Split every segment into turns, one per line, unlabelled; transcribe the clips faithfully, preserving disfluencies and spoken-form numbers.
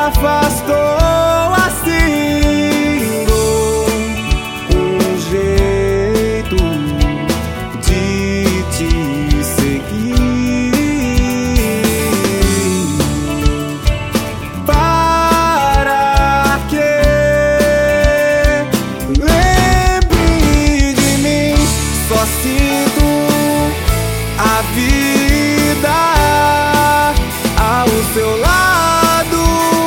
afastou assim, dou um jeito de te seguir. Para que lembre de mim, só sinto a vida ao seu lado,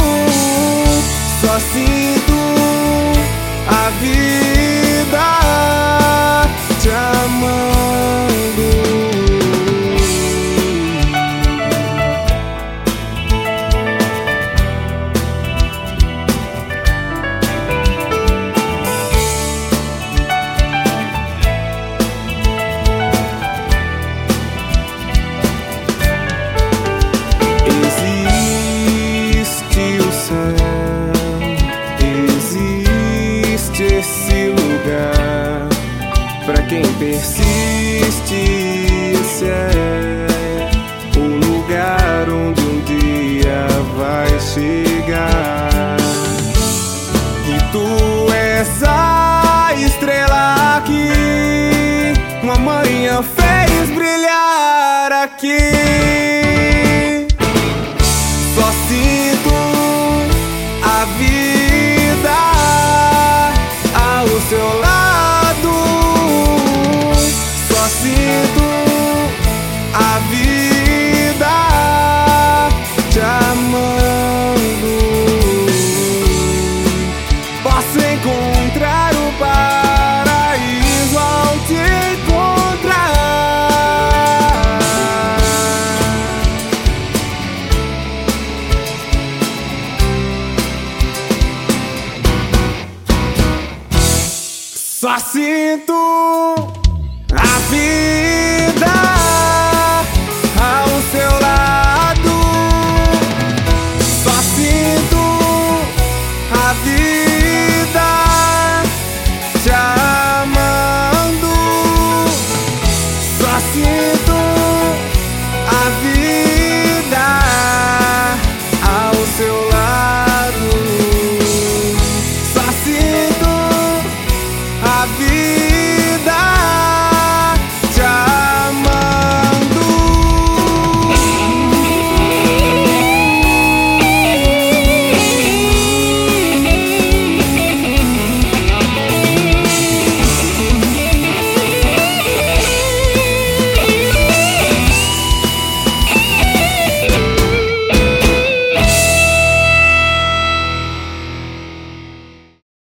só sinto a vida te amando. Existe o céu, existe esse lugar pra quem persiste. Esse é o lugar onde um dia vai chegar. E tu és a estrela que uma manhã fez brilhar aqui. Só sinto a vida ao seu lado, só sinto a vida te amando. Posso encontrar o paraíso ao te encontrar. Só sinto a vida ao seu lado, só sinto a vida te amando, só sinto a vida ao seu lado, só sinto a vida